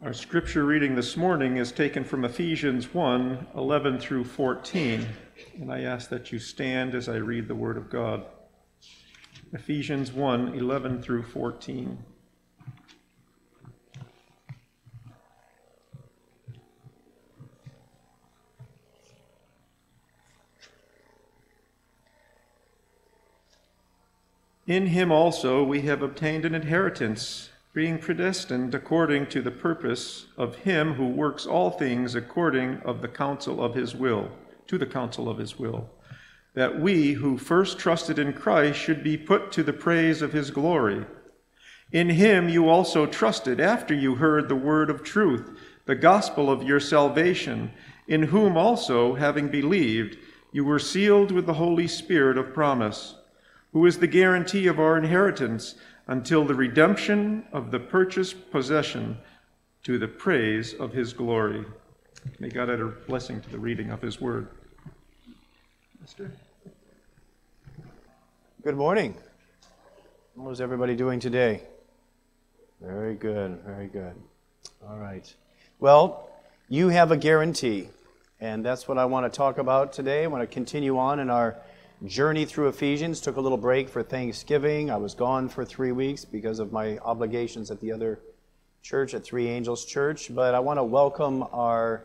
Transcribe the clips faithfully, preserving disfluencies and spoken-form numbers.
Our scripture reading this morning is taken from Ephesians one, eleven through fourteen, and I ask that you stand as I read the Word of God. Ephesians one, eleven through fourteen. In him also we have obtained an inheritance, being predestined according to the purpose of him who works all things according of the counsel of his will, to the counsel of his will, that we who first trusted in Christ should be put to the praise of his glory. In him you also trusted after you heard the word of truth, the gospel of your salvation, in whom also, having believed, you were sealed with the Holy Spirit of promise, who is the guarantee of our inheritance until the redemption of the purchased possession, to the praise of his glory. May God add a blessing to the reading of his word. Mister Good morning. What is everybody doing today? Very good, very good. All right. Well, you have a guarantee, and that's what I want to talk about today. I want to continue on in our journey through Ephesians. Took a little break for Thanksgiving. I was gone for three weeks because of my obligations at the other church, at Three Angels Church. But I want to welcome our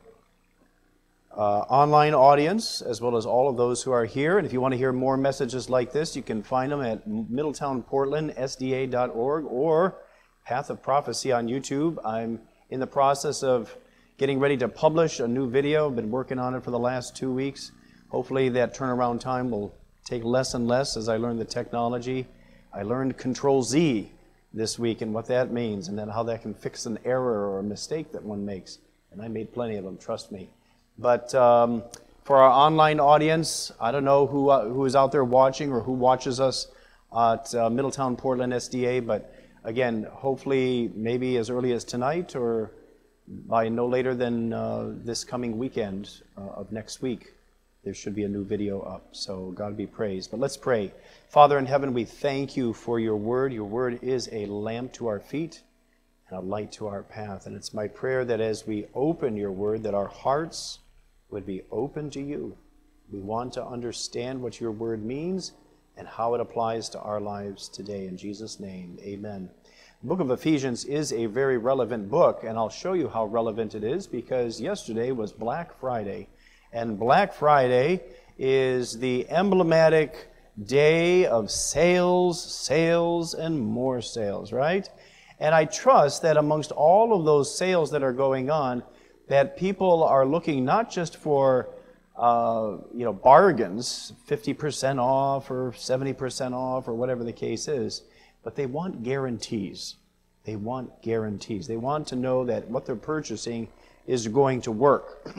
uh, online audience, as well as all of those who are here. And if you want to hear more messages like this, you can find them at Middletown Portland S D A dot org or Path of Prophecy on YouTube. I'm in the process of getting ready to publish a new video. I've been working on it for the last two weeks. Hopefully that turnaround time will take less and less as I learn the technology. I learned Control Z this week and what that means, and then how that can fix an error or a mistake that one makes. And I made plenty of them, trust me. But um, for our online audience, I don't know who uh, who is out there watching or who watches us at uh, Middletown Portland S D A, but again, hopefully maybe as early as tonight or by no later than uh, this coming weekend uh, of next week, there should be a new video up. So God be praised. But let's pray. Father in heaven, we thank you for your word. Your word is a lamp to our feet and a light to our path. And it's my prayer that as we open your word, that our hearts would be open to you. We want to understand what your word means and how it applies to our lives today. In Jesus' name, amen. The book of Ephesians is a very relevant book, and I'll show you how relevant it is because yesterday was Black Friday. And Black Friday is the emblematic day of sales, sales, and more sales, right? And I trust that amongst all of those sales that are going on, that people are looking not just for uh, you know, bargains, fifty percent off or seventy percent off or whatever the case is, but they want guarantees. They want guarantees. They want to know that what they're purchasing is going to work.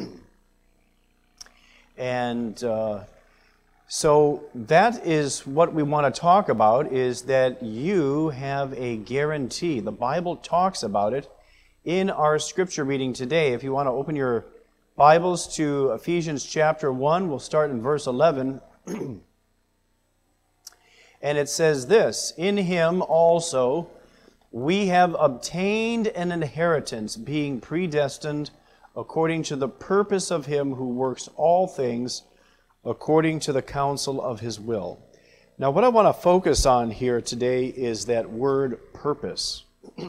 And uh, so that is what we want to talk about, is that you have a guarantee. The Bible talks about it in our scripture reading today. If you want to open your Bibles to Ephesians chapter one, we'll start in verse eleven. And it says this, "In him also we have obtained an inheritance, being predestined according to the purpose of him who works all things according to the counsel of his will." Now, what I want to focus on here today is that word purpose.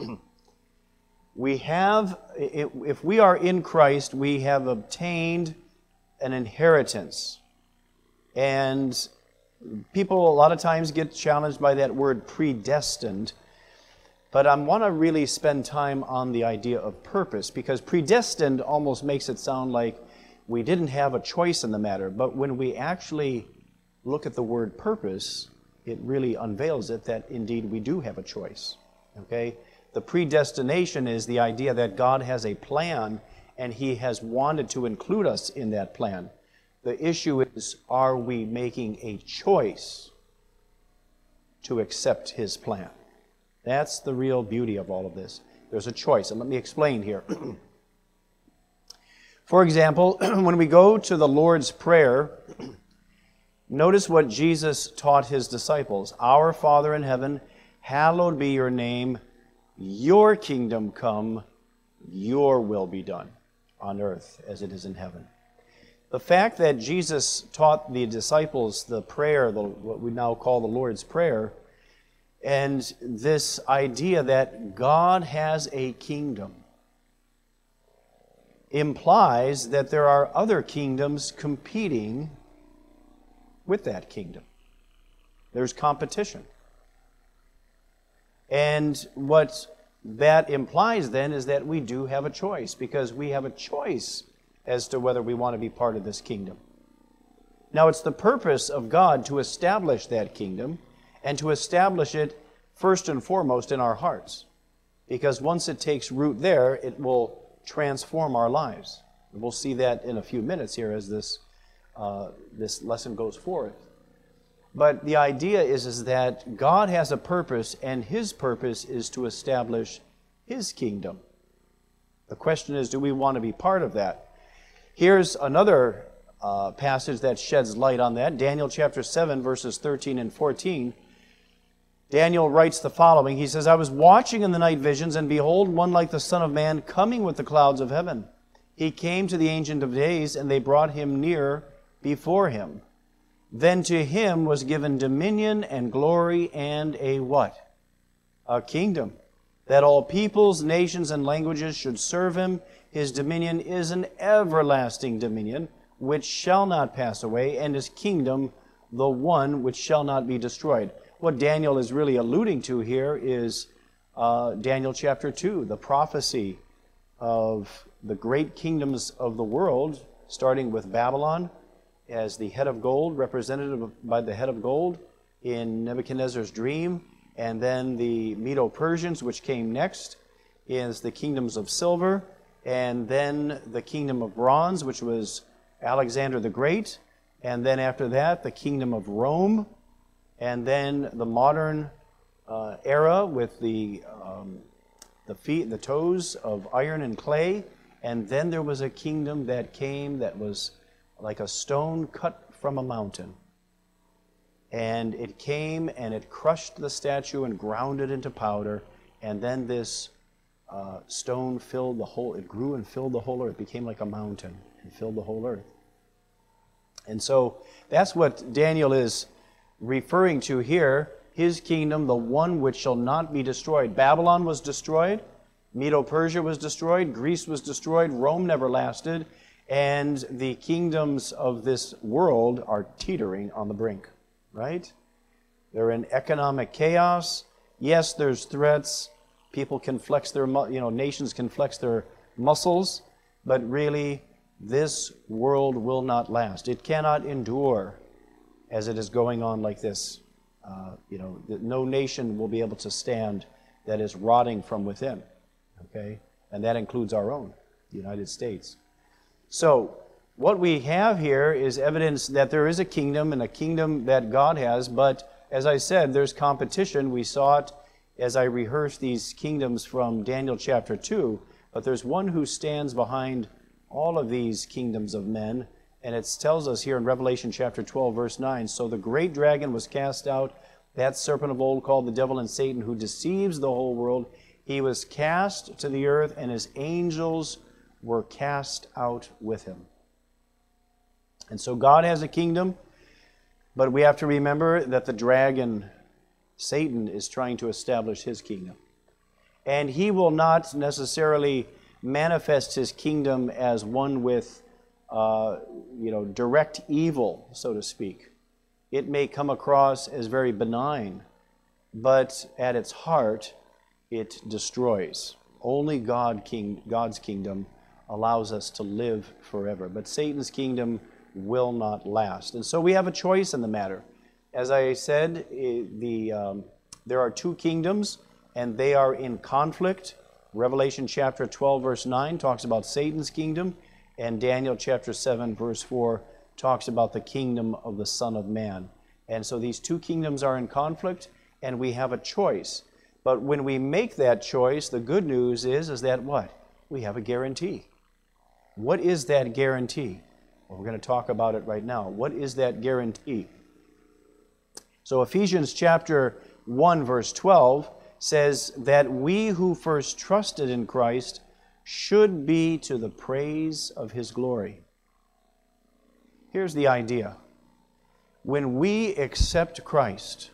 We have, if we are in Christ, we have obtained an inheritance. And people a lot of times get challenged by that word predestined. But I want to really spend time on the idea of purpose, because predestined almost makes it sound like we didn't have a choice in the matter. But when we actually look at the word purpose, it really unveils it that indeed we do have a choice. Okay? The predestination is the idea that God has a plan and he has wanted to include us in that plan. The issue is, are we making a choice to accept his plan? That's the real beauty of all of this. There's a choice, and let me explain here. For example, when we go to the Lord's Prayer, notice what Jesus taught his disciples. Our Father in heaven, hallowed be your name, your kingdom come, your will be done on earth as it is in heaven. The fact that Jesus taught the disciples the prayer, the, what we now call the Lord's Prayer, and this idea that God has a kingdom implies that there are other kingdoms competing with that kingdom. There's competition. And what that implies then is that we do have a choice, because we have a choice as to whether we want to be part of this kingdom. Now, it's the purpose of God to establish that kingdom and to establish it first and foremost in our hearts, because once it takes root there, it will transform our lives. We'll see that in a few minutes here as this, uh, this lesson goes forth. But the idea is, is that God has a purpose, and His purpose is to establish His kingdom. The question is, do we want to be part of that? Here's another uh, passage that sheds light on that. Daniel chapter seven, verses thirteen and fourteen. Daniel writes the following. He says, I was watching in the night visions, and behold, one like the Son of Man coming with the clouds of heaven. He came to the Ancient of Days, and they brought him near before him. Then to him was given dominion and glory and a what? A kingdom, that all peoples, nations, and languages should serve him. His dominion is an everlasting dominion, which shall not pass away, and his kingdom the one which shall not be destroyed. What Daniel is really alluding to here is uh, Daniel chapter two, the prophecy of the great kingdoms of the world, starting with Babylon as the head of gold, represented by the head of gold in Nebuchadnezzar's dream, and then the Medo-Persians, which came next, is the kingdoms of silver, and then the kingdom of bronze, which was Alexander the Great, and then after that, the kingdom of Rome, and then the modern uh, era with the um, the feet, the toes of iron and clay, and then there was a kingdom that came that was like a stone cut from a mountain. And it came and it crushed the statue and ground it into powder, and then this uh, stone filled the whole, it grew and filled the whole earth. It became like a mountain and filled the whole earth. And so that's what Daniel is referring to here. His kingdom, the one which shall not be destroyed. Babylon was destroyed. Medo-Persia was destroyed. Greece was destroyed. Rome never lasted. And the kingdoms of this world are teetering on the brink, right? They're in economic chaos. Yes, there's threats. People can flex their, you know, nations can flex their muscles. But really, this world will not last. It cannot endure as it is going on like this. Uh, you know, no nation will be able to stand that is rotting from within, okay? And that includes our own, the United States. So, what we have here is evidence that there is a kingdom, and a kingdom that God has, but as I said, there's competition. We saw it as I rehearsed these kingdoms from Daniel chapter two, but there's one who stands behind all of these kingdoms of men. And it tells us here in Revelation chapter twelve, verse nine, so the great dragon was cast out, that serpent of old called the devil and Satan, who deceives the whole world. He was cast to the earth, and his angels were cast out with him. And so God has a kingdom, but we have to remember that the dragon, Satan, is trying to establish his kingdom. And he will not necessarily manifest his kingdom as one with Uh, you know, direct evil, so to speak. It may come across as very benign, but at its heart, it destroys. Only God, King, God's kingdom allows us to live forever, but Satan's kingdom will not last. And so we have a choice in the matter. As I said, the um, there are two kingdoms, and they are in conflict. Revelation chapter twelve, verse nine talks about Satan's kingdom, and Daniel chapter seven, verse four, talks about the kingdom of the Son of Man. And so these two kingdoms are in conflict, and we have a choice. But when we make that choice, the good news is, is that what? We have a guarantee. What is that guarantee? Well, we're going to talk about it right now. What is that guarantee? So Ephesians chapter one, verse twelve says that we who first trusted in Christ should be to the praise of His glory. Here's the idea. When we accept Christ,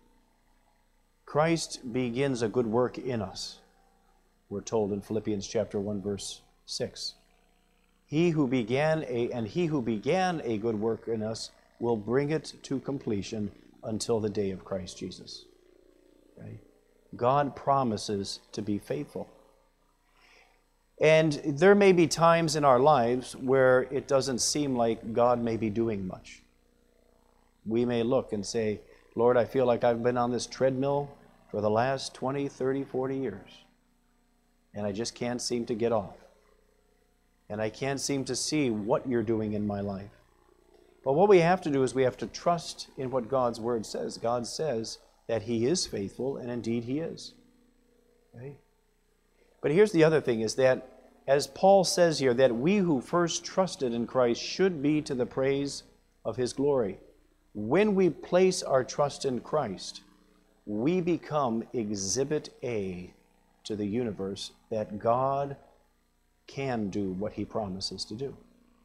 Christ begins a good work in us. We're told in Philippians chapter one, verse six. He who began a and he who began a good work in us will bring it to completion until the day of Christ Jesus. Okay? God promises to be faithful. And there may be times in our lives where it doesn't seem like God may be doing much. We may look and say, Lord, I feel like I've been on this treadmill for the last twenty, thirty, forty years, and I just can't seem to get off. And I can't seem to see what you're doing in my life. But what we have to do is we have to trust in what God's Word says. God says that He is faithful, and indeed He is. Okay? But here's the other thing, is that, as Paul says here, that we who first trusted in Christ should be to the praise of His glory. When we place our trust in Christ, we become Exhibit A to the universe that God can do what He promises to do.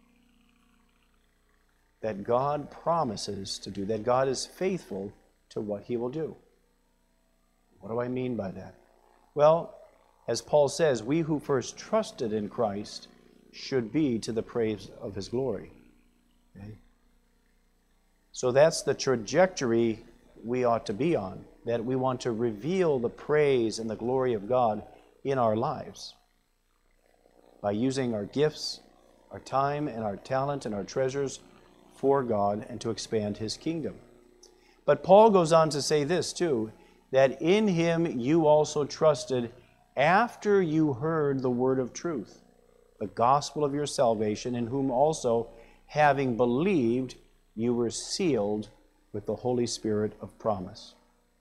That God promises to do, that God is faithful to what He will do. What do I mean by that? Well, as Paul says, we who first trusted in Christ should be to the praise of His glory. Okay? So that's the trajectory we ought to be on, that we want to reveal the praise and the glory of God in our lives by using our gifts, our time, and our talent and our treasures for God and to expand His kingdom. But Paul goes on to say this too, that in Him you also trusted after you heard the word of truth, the gospel of your salvation, in whom also, having believed, you were sealed with the Holy Spirit of promise.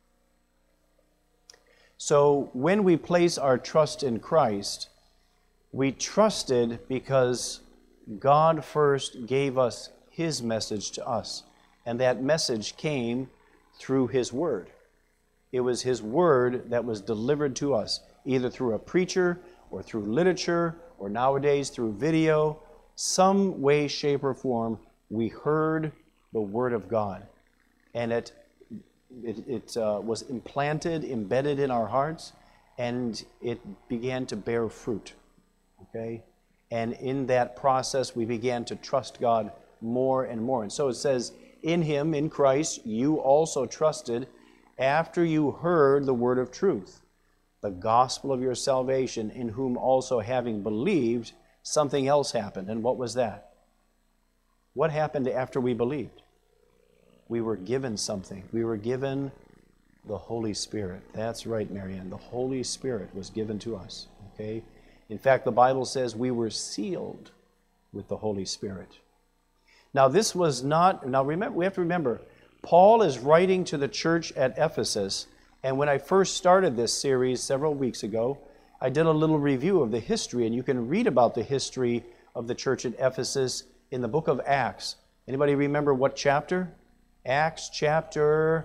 So when we place our trust in Christ, we trusted because God first gave us His message to us, and that message came through His Word. It was His Word that was delivered to us, either through a preacher or through literature or nowadays through video. Some way, shape, or form, we heard the Word of God, and it it, it uh, was implanted, embedded in our hearts, and it began to bear fruit. Okay, and in that process, we began to trust God more and more. And so it says, in Him, in Christ, you also trusted after you heard the word of truth, the gospel of your salvation, in whom also, having believed, something else happened. And what was that? What happened after we believed? We were given something. We were given the Holy Spirit. That's right, Marianne. The Holy Spirit was given to us. Okay? In fact, the Bible says we were sealed with the Holy Spirit. Now, this was not, now remember, we have to remember, Paul is writing to the church at Ephesus, and when I first started this series several weeks ago, I did a little review of the history, and you can read about the history of the church at Ephesus in the book of Acts. Anybody remember what chapter? Acts chapter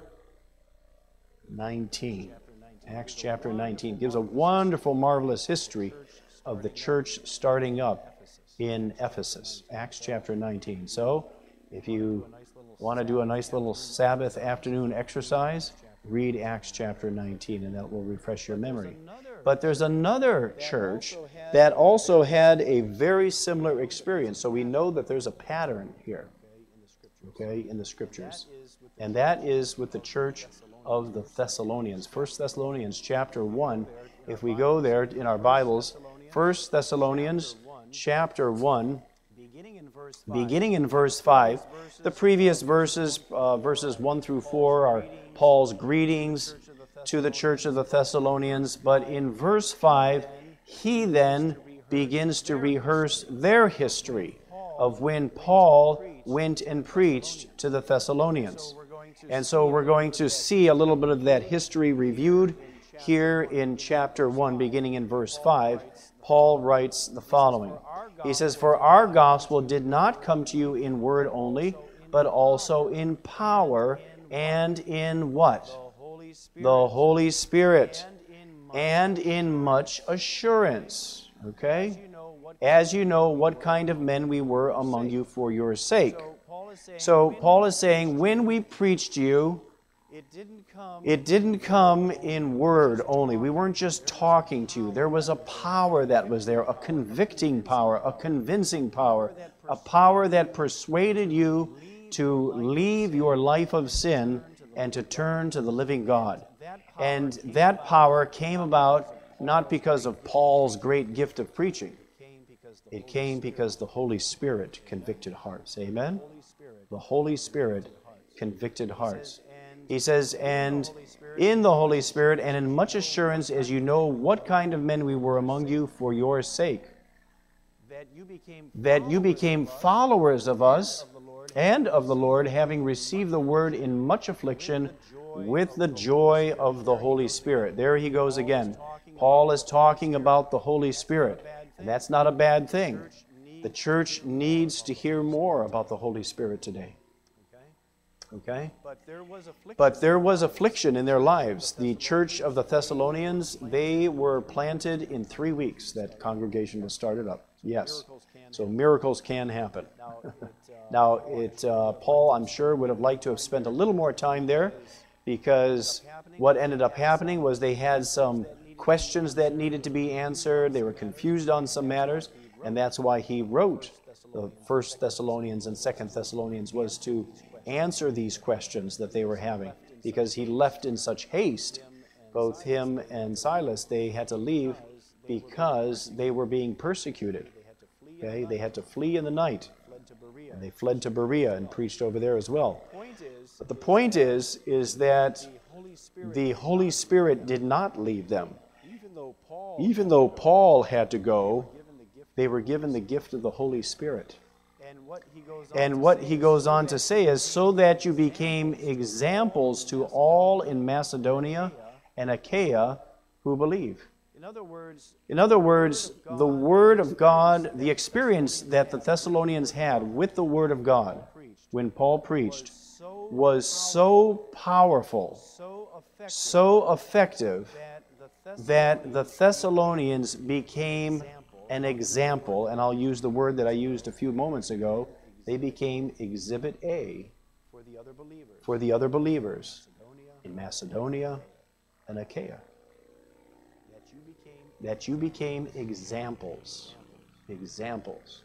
nineteen. Acts chapter nineteen gives a wonderful, marvelous history of the church starting up in Ephesus. Acts chapter nineteen. So, if you want to do a nice little Sabbath afternoon exercise, read Acts chapter nineteen, and that will refresh your memory. But there's another church that also had a very similar experience. So we know that there's a pattern here, okay, in the Scriptures. And that is with the church of the Thessalonians. First Thessalonians chapter one, if we go there in our Bibles, First Thessalonians chapter one, beginning in verse five. The previous verses, uh, verses one through four, are Paul's greetings to the church of the Thessalonians. But in verse five, he then begins to rehearse their history of when Paul went and preached to the Thessalonians. And so we're going to see a little bit of that history reviewed here in chapter one, beginning in verse five. Paul writes the following. He says, "For our gospel did not come to you in word only, but also in power and in what? The Holy Spirit, and in much assurance." Okay? As you know what kind of men we were among you for your sake. So Paul is saying, when we preached you, it didn't come in word only. We weren't just talking to you. There was a power that was there, a convicting power, a convincing power, a power that persuaded you to leave your life of sin and to turn to the living God. And that power came about not because of Paul's great gift of preaching. It came because the Holy Spirit convicted hearts. Amen? The Holy Spirit convicted hearts. He says, and in the Holy Spirit and in much assurance as you know what kind of men we were among you for your sake, that you became followers of us and of the Lord, having received the word in much affliction with the joy of the Holy Spirit. There he goes again. Paul is talking about the Holy Spirit, and that's not a bad thing. The church needs to hear more about the Holy Spirit today. Okay? But there was affliction in their lives. The church of the Thessalonians, they were planted in three weeks. That congregation was started up. Yes. So miracles can happen. Now, it, uh, Paul, I'm sure, would have liked to have spent a little more time there, because what ended up happening was they had some questions that needed to be answered. They were confused on some matters, and that's why he wrote the First Thessalonians and Second Thessalonians, was to answer these questions that they were having, because he left in such haste. Both him and Silas, they had to leave because they were being persecuted. Okay, they had to flee in the night, and they fled to Berea and preached over there as well. But the point is, is that the Holy Spirit did not leave them. Even though Paul had to go, they were given the gift of the Holy Spirit. And what he goes on to say is, so that you became examples to all in Macedonia and Achaia who believe. In other words, the Word of God, the experience that the Thessalonians had with the Word of God when Paul preached, was so powerful, so effective, that the Thessalonians became an example, and I'll use the word that I used a few moments ago. They became Exhibit A for the other believers in Macedonia and Achaia. That you became examples. Examples.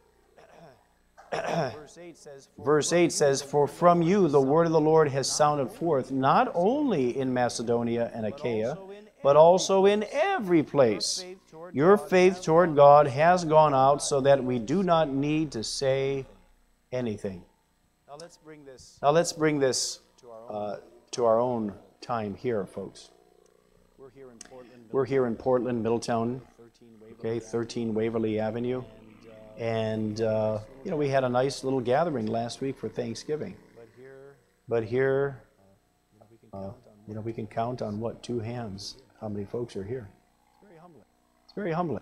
Verse eight says, for from you the word of the Lord has sounded forth, not only in Macedonia and Achaia, but also in every place. Your faith toward God has gone out, so that we do not need to say anything. Now let's bring this, now let's bring this uh, to our own time here, folks. We're here in Portland, We're here in Portland, Middletown, okay, thirteen Waverly Avenue. And, uh, you know, we had a nice little gathering last week for Thanksgiving. But here, uh, you know, we can count on, what, two hands, how many folks are here. It's very humbling.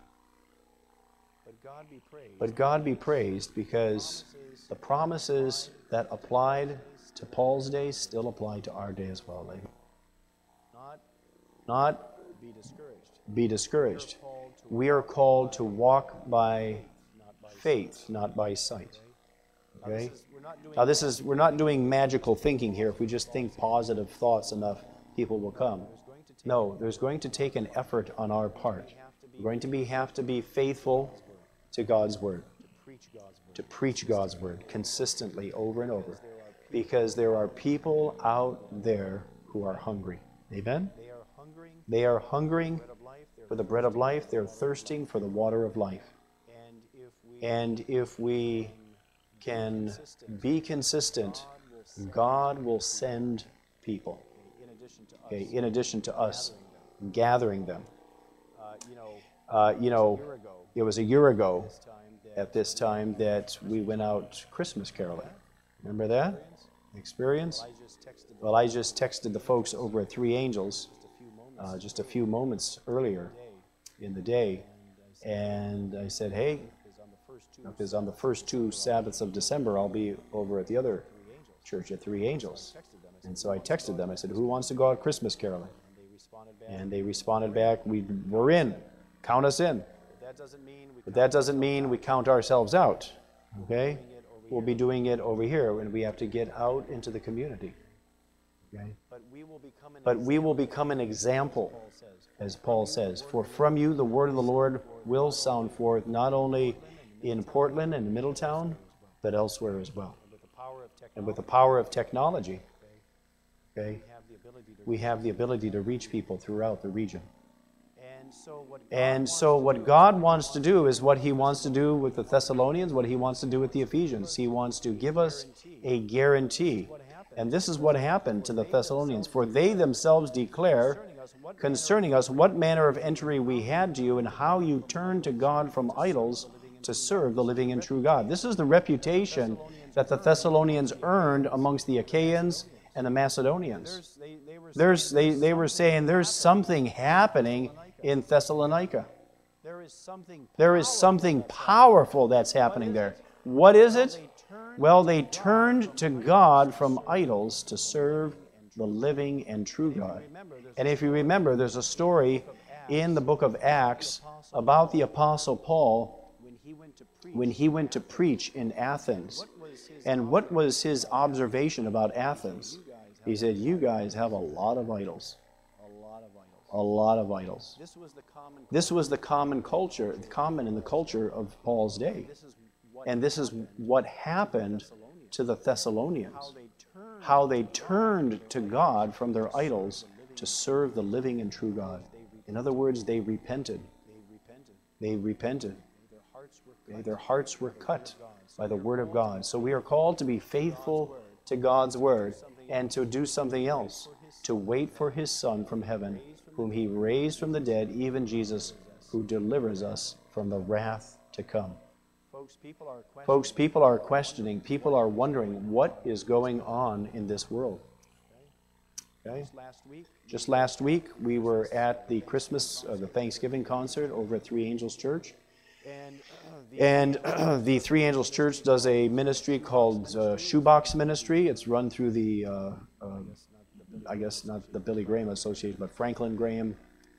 But God be praised, because the promises that applied to Paul's day still apply to our day as well, ladies. Not be discouraged. We are called to walk by faith, not by sight. Okay? Now this is, we're not doing magical thinking here. If we just think positive thoughts enough, people will come. No, there's going to take an effort on our part. We're going to be, have to be faithful to God's Word, to preach God's Word consistently over and over, because there are people out there who are hungry. Amen? They are hungering for the bread of life. They're thirsting for the water of life. And if we can be consistent, God will send people, okay, in addition to us gathering them. Uh, you know, it was a year ago at this time that we went out Christmas caroling. Remember that experience? Well, I just texted the folks over at Three Angels uh, just a few moments earlier in the day, and I said, hey, because on the first two Sabbaths of December, I'll be over at the other church at Three Angels. And so I texted them. I said, who wants to go out Christmas caroling? And they responded back, we, we're in. Count us in. But that doesn't mean we count ourselves out, okay? We'll be doing it over here, and we have to get out into the community. Okay? But we will become an example, as Paul says. For from you the word of the Lord will sound forth, not only in Portland and Middletown, but elsewhere as well. And with the power of technology, okay, we have the ability to reach people throughout the region. And so what God wants to do is what he wants to do with the Thessalonians, what he wants to do with the Ephesians. He wants to give us a guarantee. And this is what happened to the Thessalonians. For they themselves declare concerning us what manner of entry we had to you and how you turned to God from idols to serve the living and true God. This is the reputation that the Thessalonians earned amongst the Achaeans and the Macedonians. There's, they, they were saying there's something happening in Thessalonica. There is something powerful that's happening there. What is it? Well, they turned to God from idols to serve the living and true God. And if you remember, there's a story in the book of Acts about the Apostle Paul when he went to preach in Athens. And what was his observation about Athens? He said, you guys have a lot of idols. A lot of idols. This was the common culture, common in the culture of Paul's day. And this is what happened to the Thessalonians. How they turned to God from their idols to serve the living and true God. In other words, they repented. They repented. Okay? Their hearts were cut by the Word of God. So we are called to be faithful to God's Word and to do something else, to wait for His Son from heaven, whom He raised from the dead, even Jesus, who delivers us from the wrath to come. Folks, people are questioning, people are wondering what is going on in this world. Okay? Just last week, we were at the Christmas, uh, the Thanksgiving concert over at Three Angels Church. And uh, the Three Angels Church does a ministry called uh, Shoebox Ministry. It's run through the, uh, uh, I guess not the Billy Graham Association, but Franklin Graham.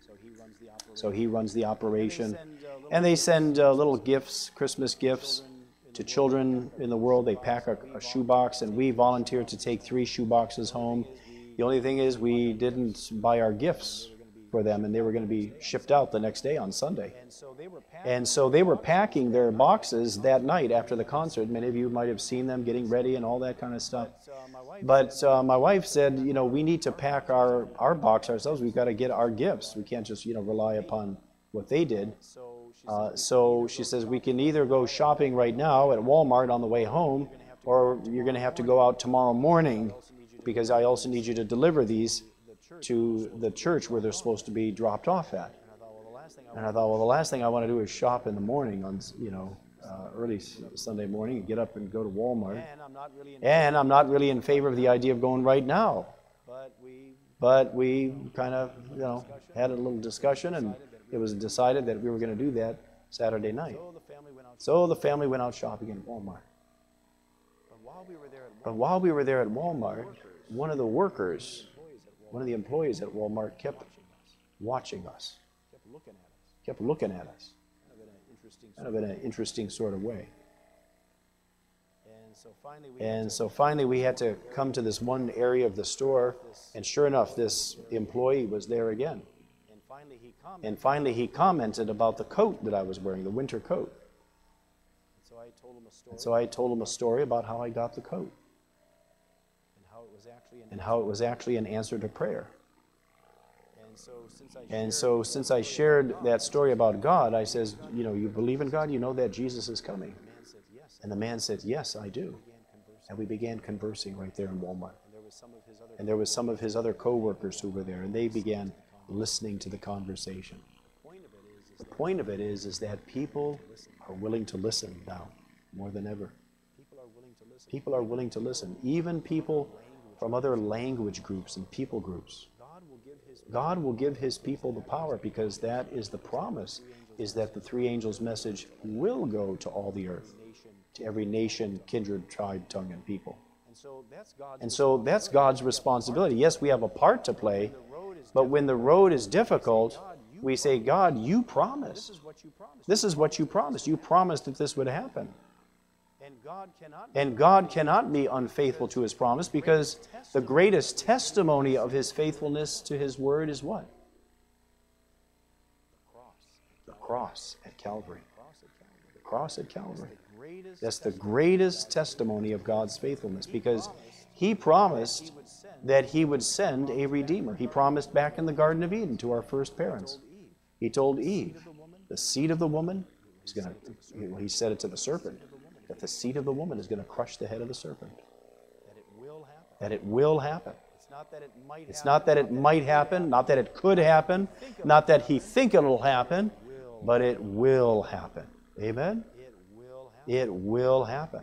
So he runs the operation. And they send uh, little gifts, Christmas gifts, to children in the world. They pack a, a shoebox, and we volunteered to take three shoeboxes home. The only thing is we didn't buy our gifts for them, and they were going to be shipped out the next day on Sunday. And so they were packing their boxes that night after the concert. Many of you might have seen them getting ready and all that kind of stuff. But uh, my wife said, you know, we need to pack our, our box ourselves. We've got to get our gifts. We can't just, you know, rely upon what they did. Uh, so she says, we can either go shopping right now at Walmart on the way home, or you're going to have to go out tomorrow morning, because I also need you to deliver these to the church where they're supposed to be dropped off at. And I thought, well, the last thing I want to do is shop in the morning on, you know, uh, early Sunday morning and get up and go to Walmart. And I'm not really in favor of the idea of going right now. But we kind of, you know, had a little discussion, and it was decided that we were going to do that Saturday night. So the family went out shopping in Walmart. But while we were there at Walmart, one of the workers, one of the employees at Walmart kept watching us, kept looking at us, kind of in an interesting sort of way. And so finally we had to come to this one area of the store, and sure enough, this employee was there again. And finally he commented about the coat that I was wearing, the winter coat. And so I told him a story about how I got the coat, and how it was actually an answer to prayer. And so since I shared that story about God, I says, you know, you believe in God? You know that Jesus is coming? And the man said, yes, I do. And we began conversing right there in Walmart. And there was some of his other co-workers who were there, and they began listening to the conversation. The point of it is, is that people are willing to listen now more than ever. People are willing to listen. Even people from other language groups and people groups. God will give His people the power, because that is the promise, is that the three angels' message will go to all the earth, to every nation, kindred, tribe, tongue, and people. And so that's God's responsibility. Yes, we have a part to play, but when the road is difficult, We say, God, you promised. This is what you promised. You promised that this would happen. And God cannot be unfaithful to his promise, because the greatest testimony of his faithfulness to his word is what? The cross at Calvary. The cross at Calvary. That's the greatest testimony of God's faithfulness, because he promised that he would send a Redeemer. He promised back in the Garden of Eden to our first parents. He told Eve, the seed of the woman is going to, well, he said it to the serpent, that the seed of the woman is going to crush the head of the serpent. That it will happen. It's not that it might happen, not that it could happen, not that he think it'll happen, but it will happen. Amen? It will happen.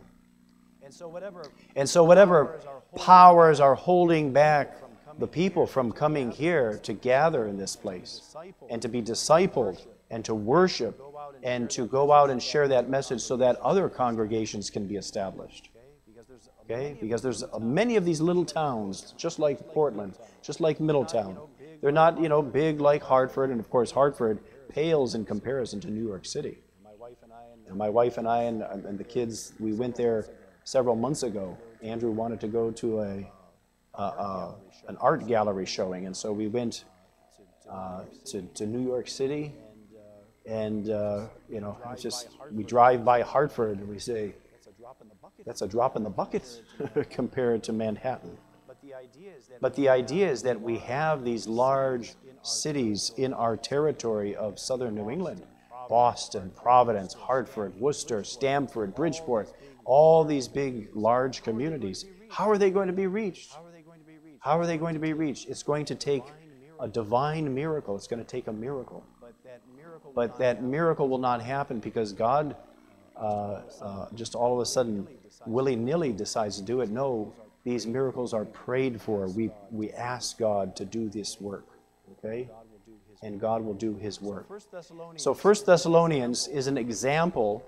And so whatever powers are holding back the people from coming here to gather in this place and to be discipled and to worship and to go out and share that message so that other congregations can be established. Okay? Because there's many of these little towns, just like Portland, just like Middletown. They're not, you know, big like Hartford, and of course Hartford pales in comparison to New York City. And my wife and I and, and the kids, we went there several months ago. Andrew wanted to go to a, a, a an art gallery showing, and so we went uh, to, to New York City, and uh, you know, it's just we drive by Hartford and we say, that's a drop in the bucket compared to Manhattan. But the idea is that we have these large cities in our territory of southern New England. Boston, Providence, Hartford, Worcester, Stamford, Bridgeport, all these big, large communities. How are they going to be reached? How are they going to be reached? It's going to take a divine miracle. It's going to take a miracle. But that miracle will not happen because God uh, uh, just all of a sudden, willy-nilly decides to do it. No, these miracles are prayed for. We, we ask God to do this work, okay? And God will do his work. So First Thessalonians is an example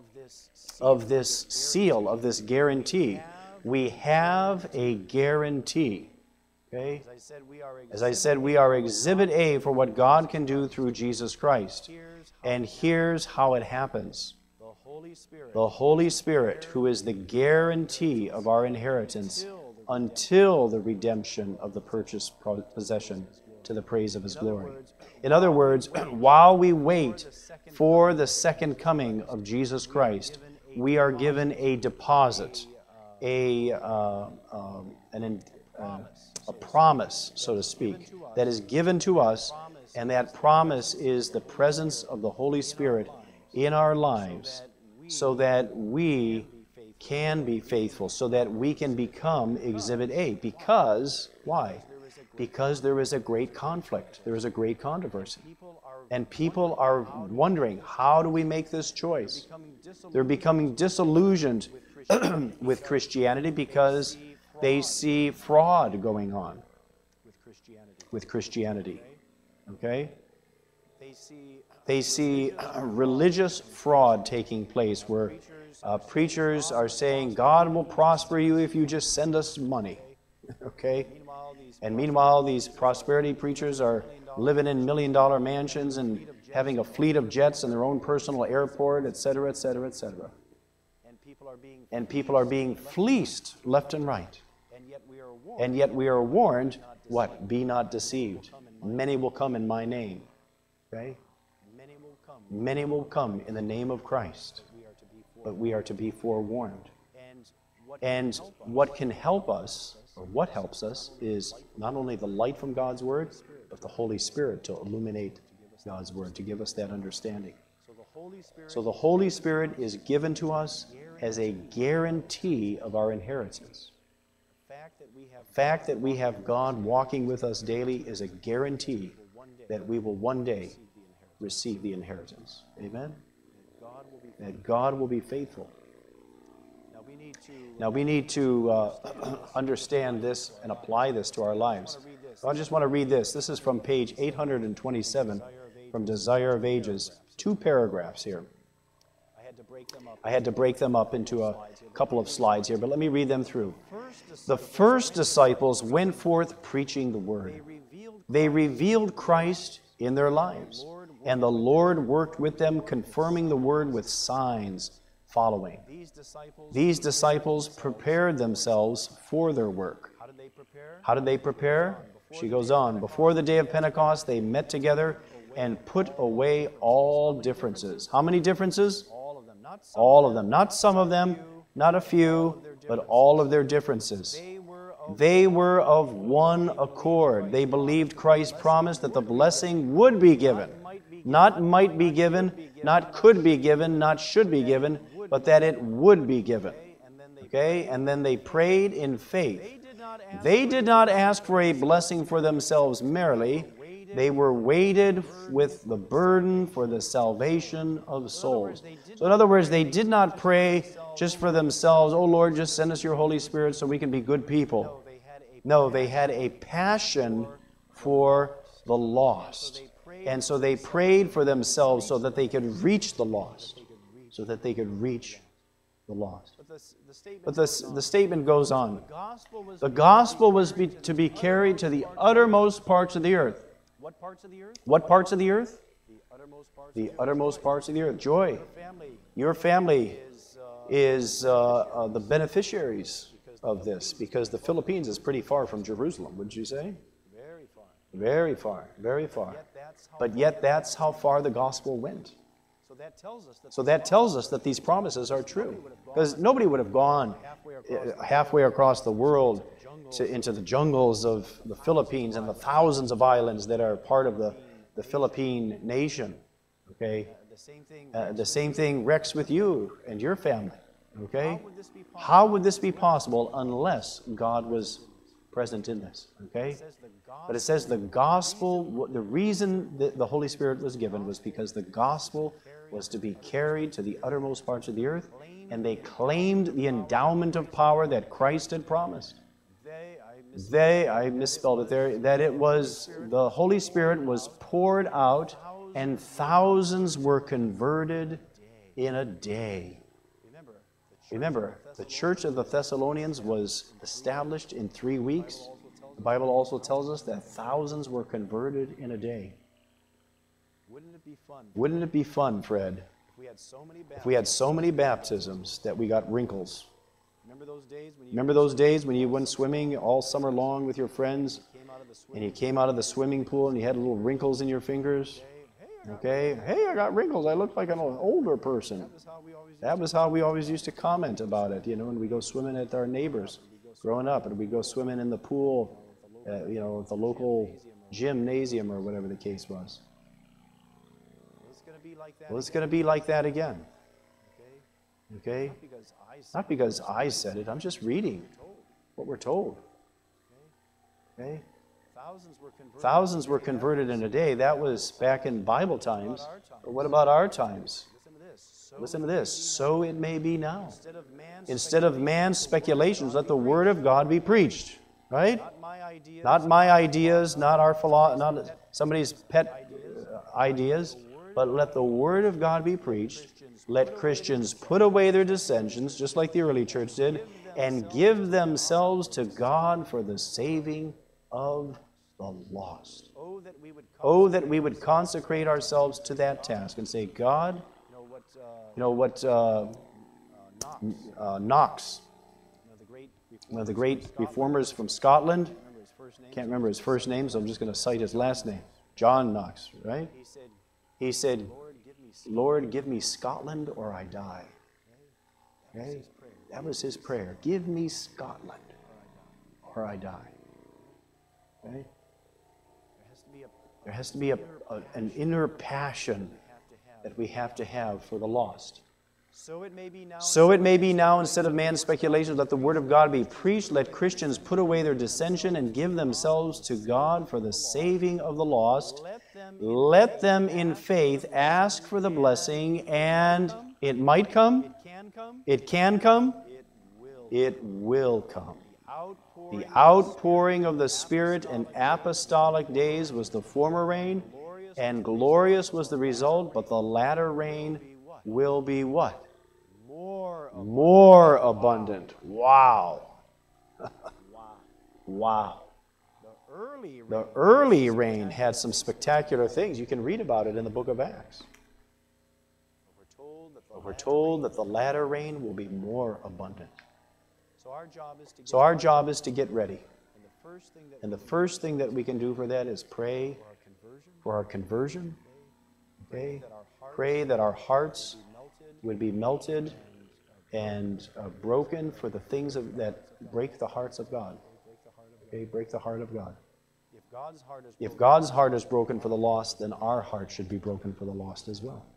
of this seal, of this guarantee. We have a guarantee. Okay? As I said, we are Exhibit A for what God can do through Jesus Christ. And here's how it happens. The Holy Spirit, who is the guarantee of our inheritance until the redemption of the purchased possession, to the praise of his glory. In other words, while we wait for the second coming of Jesus Christ, we are given a deposit, a, uh, um, an, uh, a promise, so to speak, that is given to us, and that promise is the presence of the Holy Spirit in our lives so that we can be faithful, so that we can become Exhibit A. Because, why? Because there is a great conflict. There is a great controversy. And people are wondering, how do we make this choice? They're becoming disillusioned with Christianity because they see fraud going on with Christianity. Okay? They see religious fraud taking place where uh, preachers are saying, God will prosper you if you just send us money. Okay? And meanwhile, these prosperity preachers are living in million-dollar mansions and having a fleet of jets and their own personal airport, et cetera, et cetera, et cetera. And people are being fleeced left and right. And yet we are warned, what? Be not deceived. Many will come in my name. Okay? Many will come in the name of Christ. But we are to be forewarned. And what can help us, or what helps us, is not only the light from God's Word, but the Holy Spirit to illuminate God's Word, to give us that understanding. So the Holy Spirit is given to us as a guarantee of our inheritance. The fact that we have God walking with us daily is a guarantee that we will one day receive the inheritance. Amen? That God will be faithful. Now we need to uh, understand this and apply this to our lives. So I just want to read this. This is from page eight hundred twenty-seven from Desire of Ages. Two paragraphs here. I had to break them up into a couple of slides here, but let me read them through. The first disciples went forth preaching the word. They revealed Christ in their lives. And the Lord worked with them, confirming the word with signs following. These disciples prepared themselves for their work. How did they prepare? She goes on. Before the day of Pentecost, they met together and put away all differences. How many differences? All of them. Not some of them, not a few, but all of their differences. They were of one accord. They believed Christ's promise that the blessing would be given. Not might be given, not could be given, not should be given, but that it would be given. Okay? And then they prayed in faith. They did not ask for a blessing for themselves merely. They were weighted with the burden for the salvation of souls. So in other words, they did not pray just for themselves, oh Lord, just send us your Holy Spirit so we can be good people. No, they had a passion for the lost. And so they prayed for themselves so that they could reach the lost. So that they could reach the lost. But the, the statement goes on. The gospel was be, to be carried to the uttermost parts of the earth. What parts of the earth? What parts of the earth? The uttermost parts of the earth. Joy. Your family is uh, uh, the beneficiaries of this, because the Philippines is pretty far from Jerusalem, wouldn't you say? Very far. Very far, very far. But yet that's how far the gospel went. So that tells us that these promises are true. Because nobody would have gone halfway across the world to, into the jungles of the Philippines and the thousands of islands that are part of the, the Philippine nation. Okay? Uh, the same thing wrecks with you and your family. Okay? How would this be possible unless God was present in this? Okay? But it says the gospel, the reason that the Holy Spirit was given was because the gospel was to be carried to the uttermost parts of the earth, and they claimed the endowment of power that Christ had promised. They, I misspelled it there, that it was, the Holy Spirit was poured out, and thousands were converted in a day. Remember, the church of the Thessalonians was established in three weeks. The Bible also tells us that thousands were converted in a day. Wouldn't it be fun? Wouldn't it be fun, Fred, if we had so many baptisms, if we had so many baptisms that we got wrinkles? Remember those days when you, Remember those days when you went swimming all summer long with your friends, and you came out of the swimming pool and you had little wrinkles in your fingers? Okay, hey, I got wrinkles. I look like an older person. That was how we always used to comment about it, you know, when we go swimming at our neighbors growing up, and we go swimming in the pool, uh, you know, at the local gymnasium or whatever the case was. Well, it's going to be like that again. Okay? Not because I said it. I'm just reading what we're told. Okay? Thousands were converted in a day. That was back in Bible times. But what about our times? Listen to this. So it may be now. Instead of man's speculations, let the word of God be preached. Right? Not my ideas, not our philo- not somebody's pet ideas, but let the word of God be preached. Let Christians put away their dissensions, just like the early church did, and give themselves to God for the saving of the lost. Oh, that we would consecrate ourselves to that task and say, God, you know what uh, uh, Knox, one of the great reformers from Scotland, can't remember his first name, so I'm just going to cite his last name, John Knox, right? He said, Lord, give me Scotland or I die. Okay? That was his prayer. Give me Scotland or I die. Okay? There has to be a, a, an inner passion that we have to have for the lost. So it may be now, so it may be now instead of man's speculations, let the word of God be preached. Let Christians put away their dissension and give themselves to God for the saving of the lost. Let them in faith ask for the blessing, and it might come. It can come. It will come. The outpouring of the Spirit in apostolic days was the former rain, and glorious was the result, but the latter rain will be what? More abundant. Wow. Wow. The early rain had some spectacular things. You can read about it in the book of Acts. But we're told that the latter rain will be more abundant. So our job is to get ready. And the first thing that we can do for that is pray for our conversion. Okay? Pray that our hearts would be melted and uh, broken for the things of, that break the hearts of God. Okay? Break the heart of God. If God's heart is broken for the lost, then our heart should be broken for the lost as well.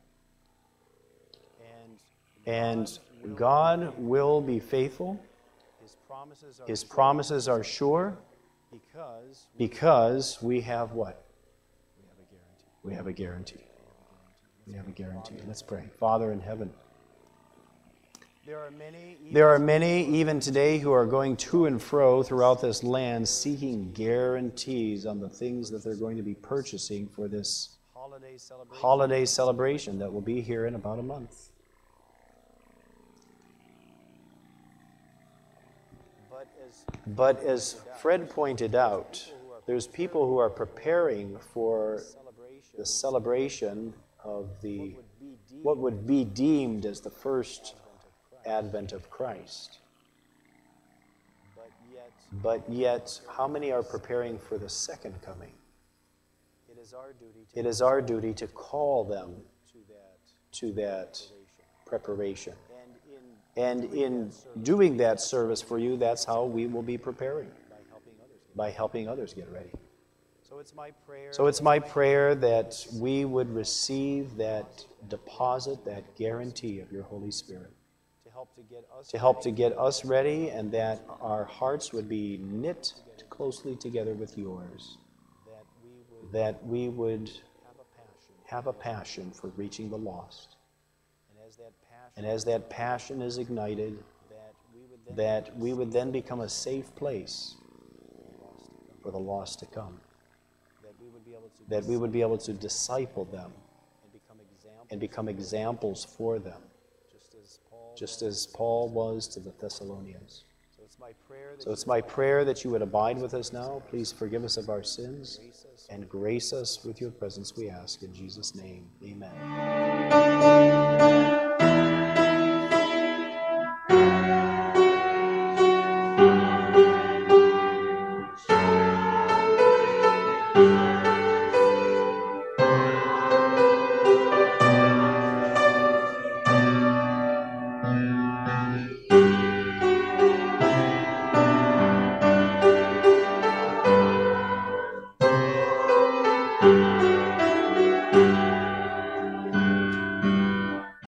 And God will be faithful. His promises are sure because we have what? We have a guarantee. We have a guarantee. Let's pray. Father in heaven, there are many, even today, who are going to and fro throughout this land seeking guarantees on the things that they're going to be purchasing for this holiday celebration that will be here in about a month. But as Fred pointed out, there's people who are preparing for the celebration of the what would be deemed as the first advent of Christ. But yet, how many are preparing for the second coming? It is our duty to call them to that preparation. And in doing that service for you, that's how we will be preparing, by helping others get ready. So it's my prayer that we would receive that deposit, that guarantee of your Holy Spirit, to help to get us ready, and that our hearts would be knit closely together with yours, that we would have a passion for reaching the lost. And as that passion is ignited, that we would then become a safe place for the lost to come. That we would be able to disciple them and become examples for them, just as Paul was to the Thessalonians. So it's my prayer that you would abide with us now. Please forgive us of our sins and grace us with your presence, we ask in Jesus' name. Amen.